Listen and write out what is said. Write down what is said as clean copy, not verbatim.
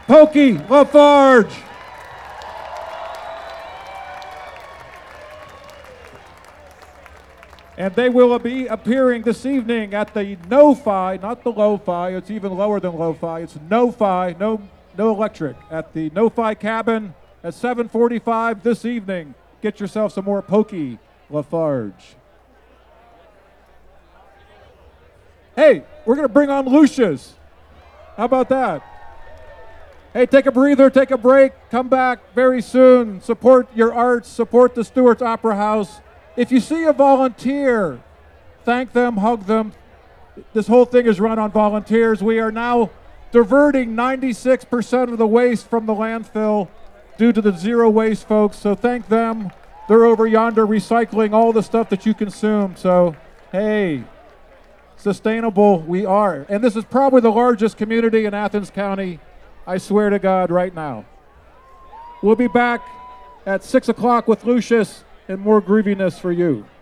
Pokey Lafarge. And they will be appearing this evening at the No-Fi, not the Lo-Fi, it's even lower than Lo-Fi, it's No-Fi, no electric, at the No-Fi cabin at 7:45 this evening. Get yourself some more Pokey Lafarge. Hey, we're going to bring on Lucius. How about that? Hey, take a breather, take a break, come back very soon. Support your arts, support the Stewart's Opera House. If you see a volunteer, thank them, hug them. This whole thing is run on volunteers. We are now diverting 96% of the waste from the landfill due to the zero waste folks. So thank them. They're over yonder recycling all the stuff that you consume. So, hey, sustainable we are. And this is probably the largest community in Athens County, I swear to God, right now. We'll be back at 6 o'clock with Lucius and more grooviness for you.